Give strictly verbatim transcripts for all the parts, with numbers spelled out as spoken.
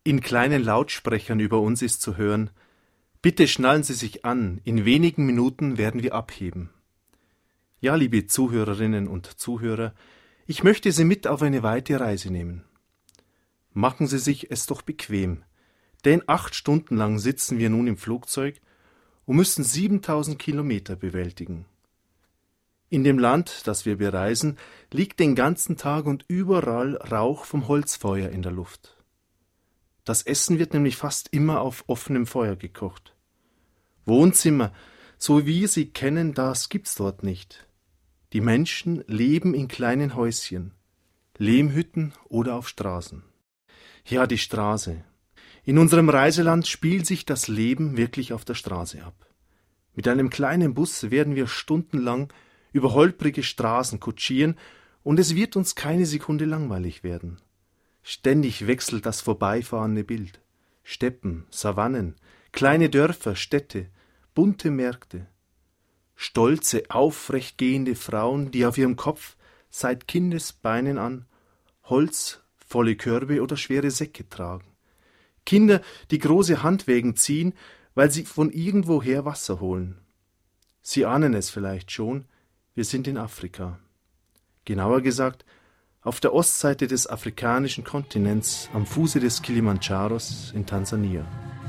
In kleinen Lautsprechern über uns ist zu hören: Bitte schnallen Sie sich an, in wenigen Minuten werden wir abheben. Ja, liebe Zuhörerinnen und Zuhörer, ich möchte Sie mit auf eine weite Reise nehmen. Machen Sie sich es doch bequem, denn acht Stunden lang sitzen wir nun im Flugzeug und müssen siebentausend Kilometer bewältigen. In dem Land, das wir bereisen, liegt den ganzen Tag und überall Rauch vom Holzfeuer in der Luft. Das Essen wird nämlich fast immer auf offenem Feuer gekocht. Wohnzimmer, so wie wir sie kennen, das gibt's dort nicht. Die Menschen leben in kleinen Häuschen, Lehmhütten oder auf Straßen. Ja, die Straße. In unserem Reiseland spielt sich das Leben wirklich auf der Straße ab. Mit einem kleinen Bus werden wir stundenlang über holprige Straßen kutschieren und es wird uns keine Sekunde langweilig werden. Ständig wechselt das vorbeifahrende Bild. Steppen, Savannen, kleine Dörfer, Städte, bunte Märkte. Stolze, aufrecht gehende Frauen, die auf ihrem Kopf seit Kindesbeinen an Holz, volle Körbe oder schwere Säcke tragen. Kinder, die große Handwägen ziehen, weil sie von irgendwoher Wasser holen. Sie ahnen es vielleicht schon, wir sind in Afrika. Genauer gesagt, auf der Ostseite des afrikanischen Kontinents, am Fuße des Kilimandscharos in Tansania.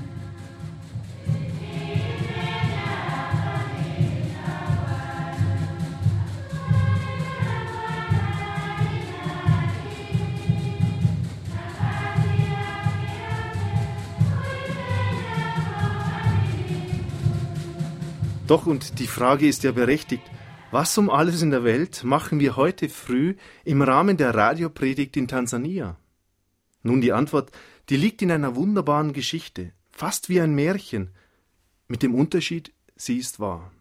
Doch, und die Frage ist ja berechtigt, was um alles in der Welt machen wir heute früh im Rahmen der Radiopredigt in Tansania? Nun, die Antwort, die liegt in einer wunderbaren Geschichte, fast wie ein Märchen, mit dem Unterschied, sie ist wahr.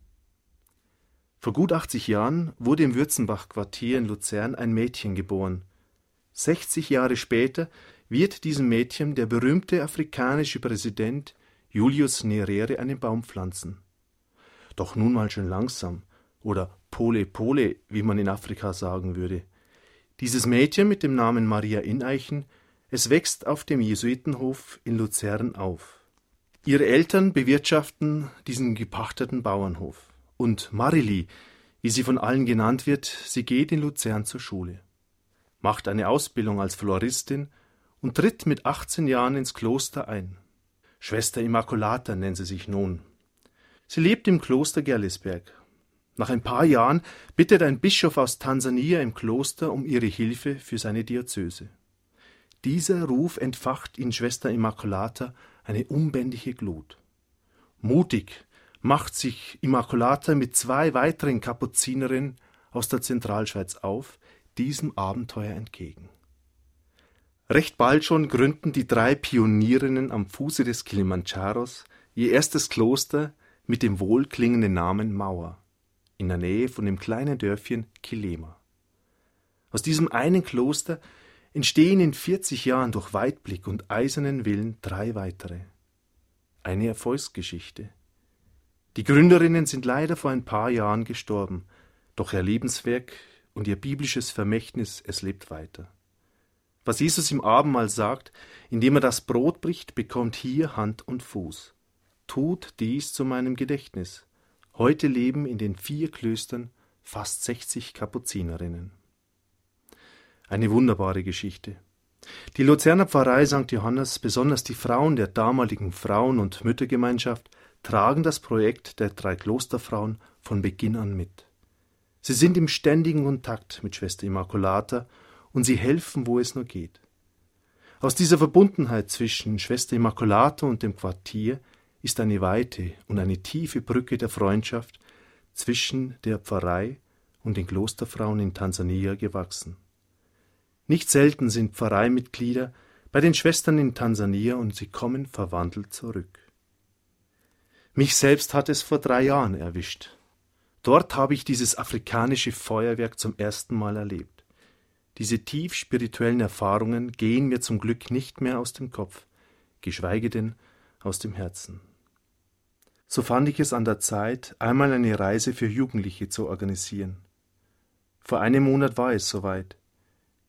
Vor gut achtzig Jahren wurde im Würzenbach-Quartier in Luzern ein Mädchen geboren. sechzig Jahre später wird diesem Mädchen der berühmte afrikanische Präsident Julius Nyerere einen Baum pflanzen. Doch nun mal schön langsam. Oder Pole Pole, wie man in Afrika sagen würde. Dieses Mädchen mit dem Namen Maria Ineichen, es wächst auf dem Jesuitenhof in Luzern auf. Ihre Eltern bewirtschaften diesen gepachteten Bauernhof. Und Marili, wie sie von allen genannt wird, sie geht in Luzern zur Schule, macht eine Ausbildung als Floristin und tritt mit achtzehn Jahren ins Kloster ein. Schwester Immaculata nennt sie sich nun. Sie lebt im Kloster Gerlisberg. Nach ein paar Jahren bittet ein Bischof aus Tansania im Kloster um ihre Hilfe für seine Diözese. Dieser Ruf entfacht in Schwester Immaculata eine unbändige Glut. Mutig macht sich Immaculata mit zwei weiteren Kapuzinerinnen aus der Zentralschweiz auf, diesem Abenteuer entgegen. Recht bald schon gründen die drei Pionierinnen am Fuße des Kilimandscharos ihr erstes Kloster mit dem wohlklingenden Namen Mauer, in der Nähe von dem kleinen Dörfchen Kilema. Aus diesem einen Kloster entstehen in vierzig Jahren durch Weitblick und eisernen Willen drei weitere. Eine Erfolgsgeschichte. Die Gründerinnen sind leider vor ein paar Jahren gestorben, doch ihr Lebenswerk und ihr biblisches Vermächtnis, es lebt weiter. Was Jesus im Abendmahl sagt, indem er das Brot bricht, bekommt hier Hand und Fuß. Tut dies zu meinem Gedächtnis. Heute leben in den vier Klöstern fast sechzig Kapuzinerinnen. Eine wunderbare Geschichte. Die Luzerner Pfarrei Sankt Johannes, besonders die Frauen der damaligen Frauen- und Müttergemeinschaft, tragen das Projekt der drei Klosterfrauen von Beginn an mit. Sie sind im ständigen Kontakt mit Schwester Immaculata und sie helfen, wo es nur geht. Aus dieser Verbundenheit zwischen Schwester Immaculata und dem Quartier ist eine weite und eine tiefe Brücke der Freundschaft zwischen der Pfarrei und den Klosterfrauen in Tansania gewachsen. Nicht selten sind Pfarreimitglieder bei den Schwestern in Tansania und sie kommen verwandelt zurück. Mich selbst hat es vor drei Jahren erwischt. Dort habe ich dieses afrikanische Feuerwerk zum ersten Mal erlebt. Diese tief spirituellen Erfahrungen gehen mir zum Glück nicht mehr aus dem Kopf, geschweige denn aus dem Herzen. So fand ich es an der Zeit, einmal eine Reise für Jugendliche zu organisieren. Vor einem Monat war es soweit.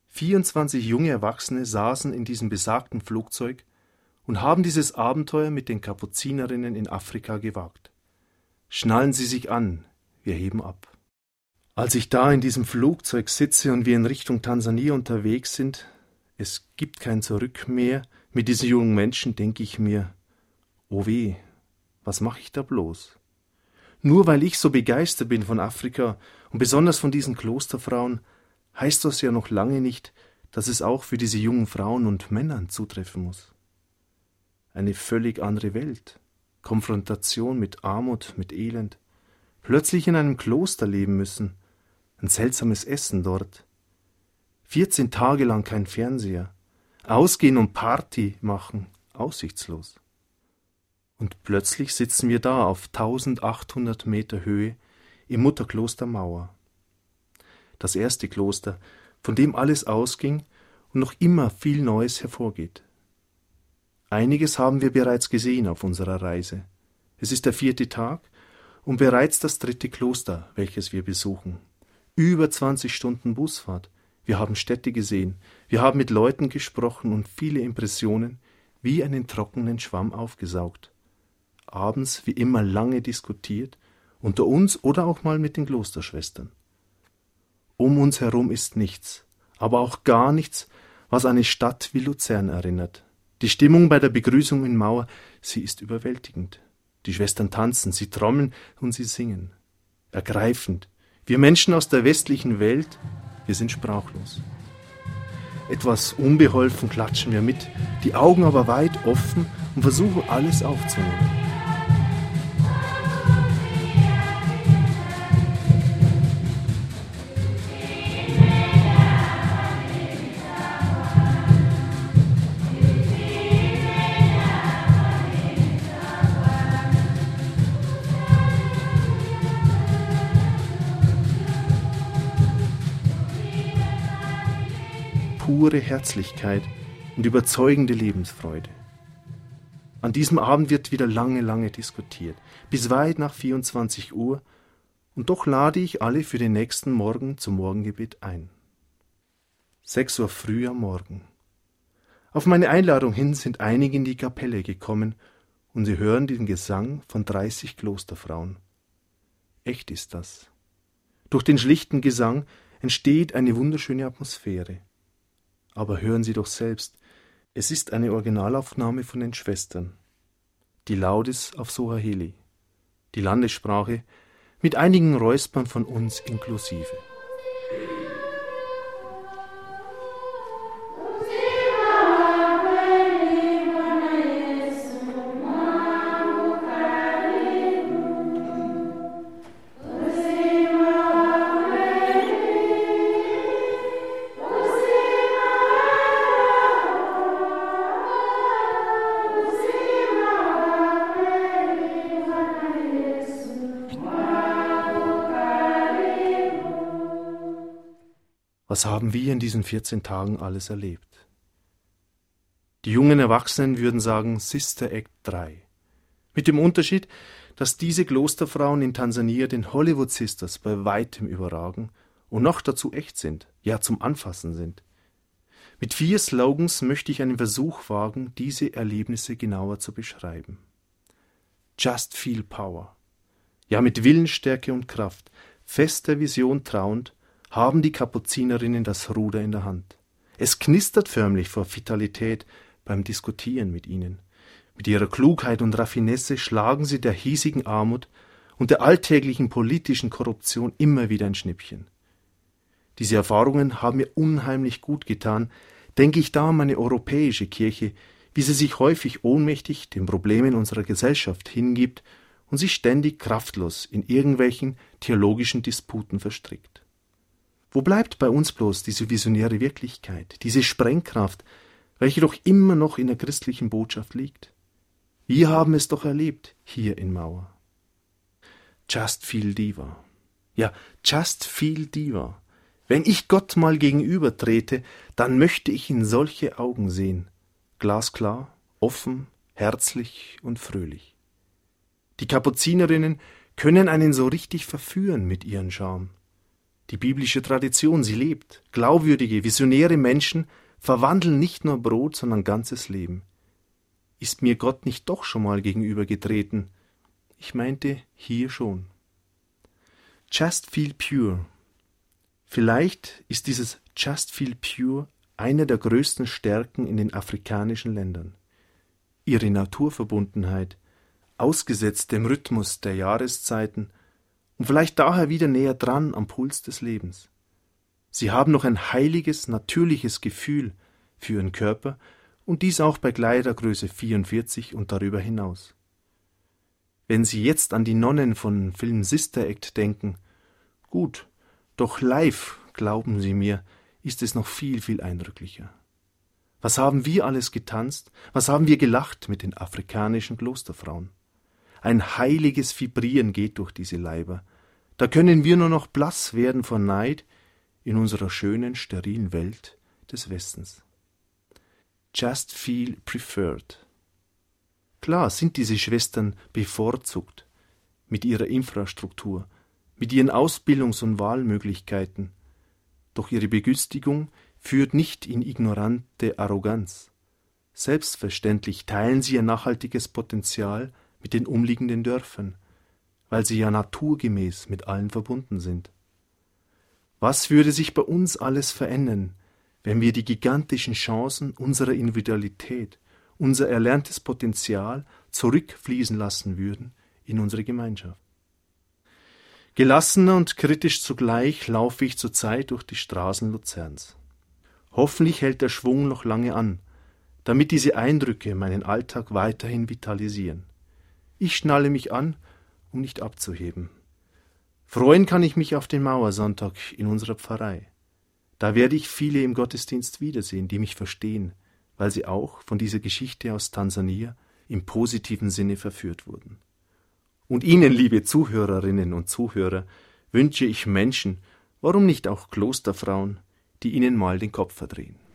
vierundzwanzig junge Erwachsene saßen in diesem besagten Flugzeug und haben dieses Abenteuer mit den Kapuzinerinnen in Afrika gewagt. Schnallen Sie sich an, wir heben ab. Als ich da in diesem Flugzeug sitze und wir in Richtung Tansania unterwegs sind, es gibt kein Zurück mehr, mit diesen jungen Menschen denke ich mir, oh weh, was mache ich da bloß? Nur weil ich so begeistert bin von Afrika und besonders von diesen Klosterfrauen, heißt das ja noch lange nicht, dass es auch für diese jungen Frauen und Männern zutreffen muss. Eine völlig andere Welt, Konfrontation mit Armut, mit Elend, plötzlich in einem Kloster leben müssen, ein seltsames Essen dort, vierzehn Tage lang kein Fernseher, ausgehen und Party machen, aussichtslos. Und plötzlich sitzen wir da auf eintausendachthundert Meter Höhe im Mutterkloster Mauer. Das erste Kloster, von dem alles ausging und noch immer viel Neues hervorgeht. Einiges haben wir bereits gesehen auf unserer Reise. Es ist der vierte Tag und bereits das dritte Kloster, welches wir besuchen. Über zwanzig Stunden Busfahrt. Wir haben Städte gesehen, wir haben mit Leuten gesprochen und viele Impressionen wie einen trockenen Schwamm aufgesaugt. Abends wie immer lange diskutiert, unter uns oder auch mal mit den Klosterschwestern. Um uns herum ist nichts, aber auch gar nichts, was an eine Stadt wie Luzern erinnert. Die Stimmung bei der Begrüßung in Mauer, sie ist überwältigend. Die Schwestern tanzen, sie trommeln und sie singen. Ergreifend. Wir Menschen aus der westlichen Welt, wir sind sprachlos. Etwas unbeholfen klatschen wir mit, die Augen aber weit offen und versuchen alles aufzunehmen. Pure Herzlichkeit und überzeugende Lebensfreude. An diesem Abend wird wieder lange, lange diskutiert, bis weit nach vierundzwanzig Uhr, und doch lade ich alle für den nächsten Morgen zum Morgengebet ein. Sechs Uhr früh am Morgen. Auf meine Einladung hin sind einige in die Kapelle gekommen und sie hören den Gesang von dreißig Klosterfrauen. Echt ist das. Durch den schlichten Gesang entsteht eine wunderschöne Atmosphäre. Aber hören Sie doch selbst, es ist eine Originalaufnahme von den Schwestern. Die Laudes auf Swahili, die Landessprache, mit einigen Räuspern von uns inklusive. Was haben wir in diesen vierzehn Tagen alles erlebt? Die jungen Erwachsenen würden sagen Sister Act drei. Mit dem Unterschied, dass diese Klosterfrauen in Tansania den Hollywood Sisters bei weitem überragen und noch dazu echt sind, ja zum Anfassen sind. Mit vier Slogans möchte ich einen Versuch wagen, diese Erlebnisse genauer zu beschreiben. Just feel power. Ja, mit Willensstärke und Kraft, fester Vision trauend, haben die Kapuzinerinnen das Ruder in der Hand. Es knistert förmlich vor Vitalität beim Diskutieren mit ihnen. Mit ihrer Klugheit und Raffinesse schlagen sie der hiesigen Armut und der alltäglichen politischen Korruption immer wieder ein Schnippchen. Diese Erfahrungen haben mir unheimlich gut getan, denke ich da an meine europäische Kirche, wie sie sich häufig ohnmächtig den Problemen unserer Gesellschaft hingibt und sich ständig kraftlos in irgendwelchen theologischen Disputen verstrickt. Wo bleibt bei uns bloß diese visionäre Wirklichkeit, diese Sprengkraft, welche doch immer noch in der christlichen Botschaft liegt? Wir haben es doch erlebt, hier in Mauer. Just feel diva. Ja, just feel diva. Wenn ich Gott mal gegenüber trete, dann möchte ich in solche Augen sehen. Glasklar, offen, herzlich und fröhlich. Die Kapuzinerinnen können einen so richtig verführen mit ihren Charme. Die biblische Tradition, sie lebt. Glaubwürdige, visionäre Menschen verwandeln nicht nur Brot, sondern ganzes Leben. Ist mir Gott nicht doch schon mal gegenübergetreten? Ich meinte, hier schon. Just feel pure. Vielleicht ist dieses Just feel pure eine der größten Stärken in den afrikanischen Ländern. Ihre Naturverbundenheit, ausgesetzt dem Rhythmus der Jahreszeiten und vielleicht daher wieder näher dran am Puls des Lebens. Sie haben noch ein heiliges, natürliches Gefühl für ihren Körper und dies auch bei Kleidergröße vierundvierzig und darüber hinaus. Wenn Sie jetzt an die Nonnen von Film Sister Act denken, gut, doch live, glauben Sie mir, ist es noch viel, viel eindrücklicher. Was haben wir alles getanzt, was haben wir gelacht mit den afrikanischen Klosterfrauen? Ein heiliges Vibrieren geht durch diese Leiber. Da können wir nur noch blass werden vor Neid in unserer schönen, sterilen Welt des Westens. Just feel preferred. Klar sind diese Schwestern bevorzugt mit ihrer Infrastruktur, mit ihren Ausbildungs- und Wahlmöglichkeiten. Doch ihre Begünstigung führt nicht in ignorante Arroganz. Selbstverständlich teilen sie ihr nachhaltiges Potenzial mit den umliegenden Dörfern, weil sie ja naturgemäß mit allen verbunden sind. Was würde sich bei uns alles verändern, wenn wir die gigantischen Chancen unserer Individualität, unser erlerntes Potenzial zurückfließen lassen würden in unsere Gemeinschaft? Gelassener und kritisch zugleich laufe ich zurzeit durch die Straßen Luzerns. Hoffentlich hält der Schwung noch lange an, damit diese Eindrücke meinen Alltag weiterhin vitalisieren. Ich schnalle mich an, um nicht abzuheben. Freuen kann ich mich auf den Mauersonntag in unserer Pfarrei. Da werde ich viele im Gottesdienst wiedersehen, die mich verstehen, weil sie auch von dieser Geschichte aus Tansania im positiven Sinne verführt wurden. Und Ihnen, liebe Zuhörerinnen und Zuhörer, wünsche ich Menschen, warum nicht auch Klosterfrauen, die Ihnen mal den Kopf verdrehen.